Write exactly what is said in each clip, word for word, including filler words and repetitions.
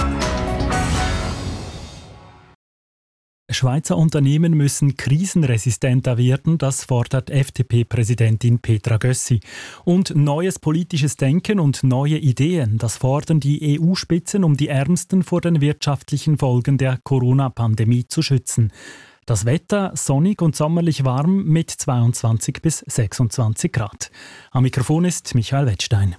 Schweizer Unternehmen müssen krisenresistenter werden, das fordert F D P-Präsidentin Petra Gössi. Und neues politisches Denken und neue Ideen, das fordern die E U-Spitzen, um die Ärmsten vor den wirtschaftlichen Folgen der Corona-Pandemie zu schützen. Das Wetter sonnig und sommerlich warm mit zweiundzwanzig bis sechsundzwanzig Grad. Am Mikrofon ist Michael Wettstein.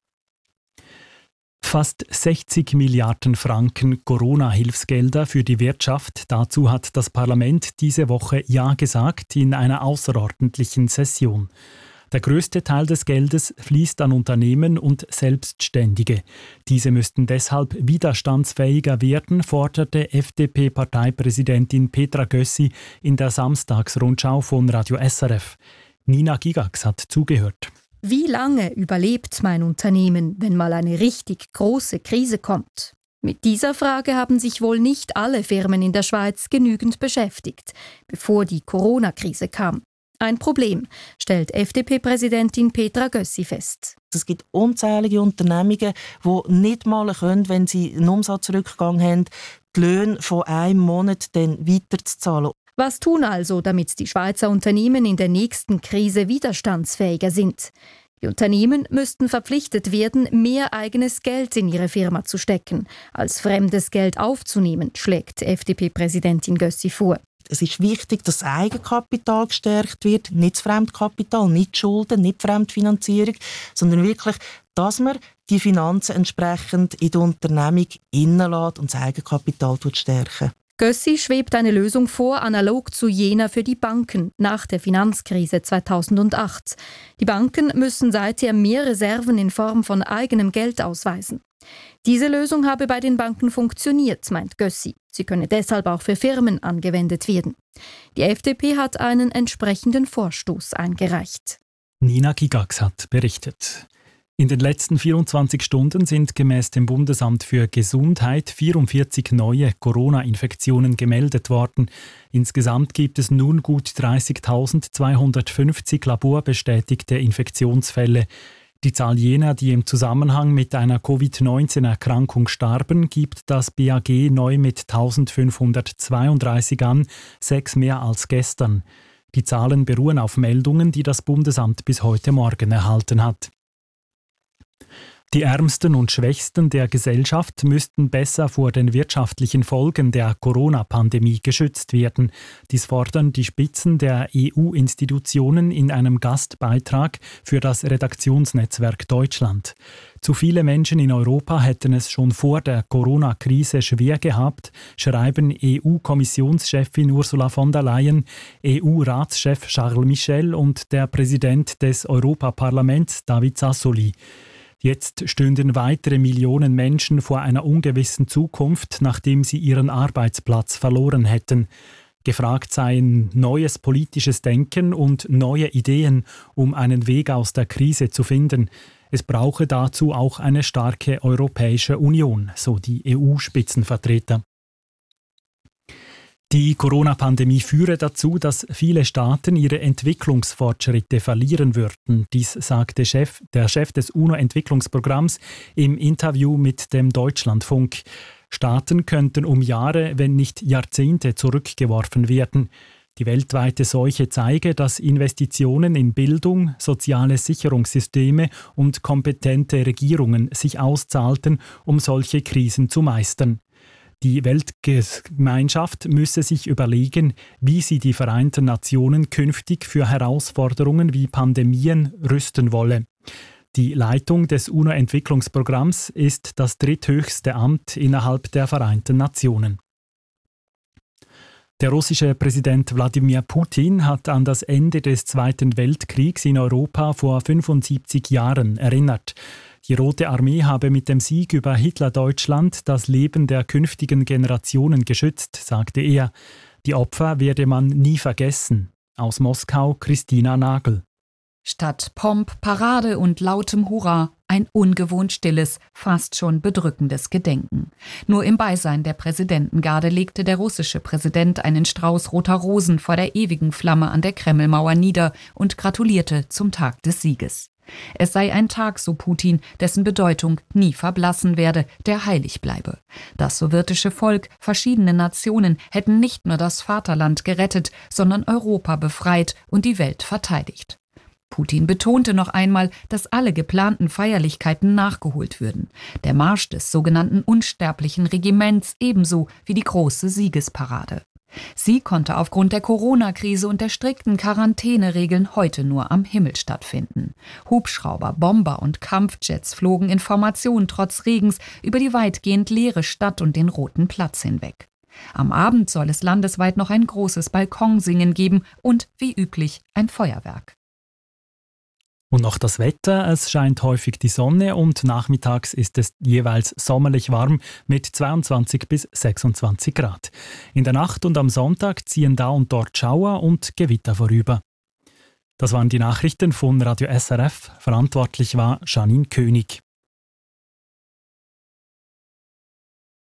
Fast sechzig Milliarden Franken Corona-Hilfsgelder für die Wirtschaft. Dazu hat das Parlament diese Woche Ja gesagt in einer außerordentlichen Session. Der größte Teil des Geldes fließt an Unternehmen und Selbstständige. Diese müssten deshalb widerstandsfähiger werden, forderte F D P-Parteipräsidentin Petra Gössi in der Samstagsrundschau von Radio S R F. Nina Gigax hat zugehört. Wie lange überlebt mein Unternehmen, wenn mal eine richtig große Krise kommt? Mit dieser Frage haben sich wohl nicht alle Firmen in der Schweiz genügend beschäftigt, bevor die Corona-Krise kam. Ein Problem, stellt F D P-Präsidentin Petra Gössi fest. Es gibt unzählige Unternehmungen, die nicht mal können, wenn sie einen Umsatzrückgang haben, die Löhne von einem Monat dann weiterzuzahlen. Was tun also, damit die Schweizer Unternehmen in der nächsten Krise widerstandsfähiger sind? Die Unternehmen müssten verpflichtet werden, mehr eigenes Geld in ihre Firma zu stecken, als fremdes Geld aufzunehmen, schlägt F D P-Präsidentin Gössi vor. Es ist wichtig, dass das Eigenkapital gestärkt wird, nicht das Fremdkapital, nicht die Schulden, nicht die Fremdfinanzierung, sondern wirklich, dass man die Finanzen entsprechend in die Unternehmung innenlässt und das Eigenkapital stärken. Gössi schwebt eine Lösung vor, analog zu jener für die Banken nach der Finanzkrise zweitausendacht. Die Banken müssen seither mehr Reserven in Form von eigenem Geld ausweisen. Diese Lösung habe bei den Banken funktioniert, meint Gössi. Sie könne deshalb auch für Firmen angewendet werden. Die F D P hat einen entsprechenden Vorstoß eingereicht. Nina Gigax hat berichtet. In den letzten vierundzwanzig Stunden sind gemäß dem Bundesamt für Gesundheit vierundvierzig neue Corona-Infektionen gemeldet worden. Insgesamt gibt es nun gut dreißigtausendzweihundertfünfzig laborbestätigte Infektionsfälle. Die Zahl jener, die im Zusammenhang mit einer Covid neunzehn Erkrankung starben, gibt das B A G neu mit eintausendfünfhundertzweiunddreißig an, sechs mehr als gestern. Die Zahlen beruhen auf Meldungen, die das Bundesamt bis heute Morgen erhalten hat. Die Ärmsten und Schwächsten der Gesellschaft müssten besser vor den wirtschaftlichen Folgen der Corona-Pandemie geschützt werden. Dies fordern die Spitzen der E U-Institutionen in einem Gastbeitrag für das Redaktionsnetzwerk Deutschland. Zu viele Menschen in Europa hätten es schon vor der Corona-Krise schwer gehabt, schreiben E U-Kommissionschefin Ursula von der Leyen, E U-Ratschef Charles Michel und der Präsident des Europaparlaments David Sassoli. Jetzt stünden weitere Millionen Menschen vor einer ungewissen Zukunft, nachdem sie ihren Arbeitsplatz verloren hätten. Gefragt seien neues politisches Denken und neue Ideen, um einen Weg aus der Krise zu finden. Es brauche dazu auch eine starke Europäische Union, so die E U-Spitzenvertreter. Die Corona-Pandemie führe dazu, dass viele Staaten ihre Entwicklungsfortschritte verlieren würden. Dies sagte Chef, der Chef des UNO-Entwicklungsprogramms im Interview mit dem Deutschlandfunk. Staaten könnten um Jahre, wenn nicht Jahrzehnte zurückgeworfen werden. Die weltweite Seuche zeige, dass Investitionen in Bildung, soziale Sicherungssysteme und kompetente Regierungen sich auszahlten, um solche Krisen zu meistern. Die Weltgemeinschaft müsse sich überlegen, wie sie die Vereinten Nationen künftig für Herausforderungen wie Pandemien rüsten wolle. Die Leitung des UNO-Entwicklungsprogramms ist das dritthöchste Amt innerhalb der Vereinten Nationen. Der russische Präsident Wladimir Putin hat an das Ende des Zweiten Weltkriegs in Europa vor fünfundsiebzig Jahren erinnert. Die Rote Armee habe mit dem Sieg über Hitler-Deutschland das Leben der künftigen Generationen geschützt, sagte er. Die Opfer werde man nie vergessen. Aus Moskau Christina Nagel. Statt Pomp, Parade und lautem Hurra ein ungewohnt stilles, fast schon bedrückendes Gedenken. Nur im Beisein der Präsidentengarde legte der russische Präsident einen Strauß roter Rosen vor der ewigen Flamme an der Kremlmauer nieder und gratulierte zum Tag des Sieges. Es sei ein Tag, so Putin, dessen Bedeutung nie verblassen werde, der heilig bleibe. Das sowjetische Volk, verschiedene Nationen hätten nicht nur das Vaterland gerettet, sondern Europa befreit und die Welt verteidigt. Putin betonte noch einmal, dass alle geplanten Feierlichkeiten nachgeholt würden. Der Marsch des sogenannten unsterblichen Regiments ebenso wie die große Siegesparade. Sie konnte aufgrund der Corona-Krise und der strikten Quarantäneregeln heute nur am Himmel stattfinden. Hubschrauber, Bomber und Kampfjets flogen in Formation trotz Regens über die weitgehend leere Stadt und den Roten Platz hinweg. Am Abend soll es landesweit noch ein großes Balkonsingen geben und, wie üblich, ein Feuerwerk. Und noch das Wetter, es scheint häufig die Sonne und nachmittags ist es jeweils sommerlich warm mit zweiundzwanzig bis sechsundzwanzig Grad. In der Nacht und am Sonntag ziehen da und dort Schauer und Gewitter vorüber. Das waren die Nachrichten von Radio S R F. Verantwortlich war Janine König.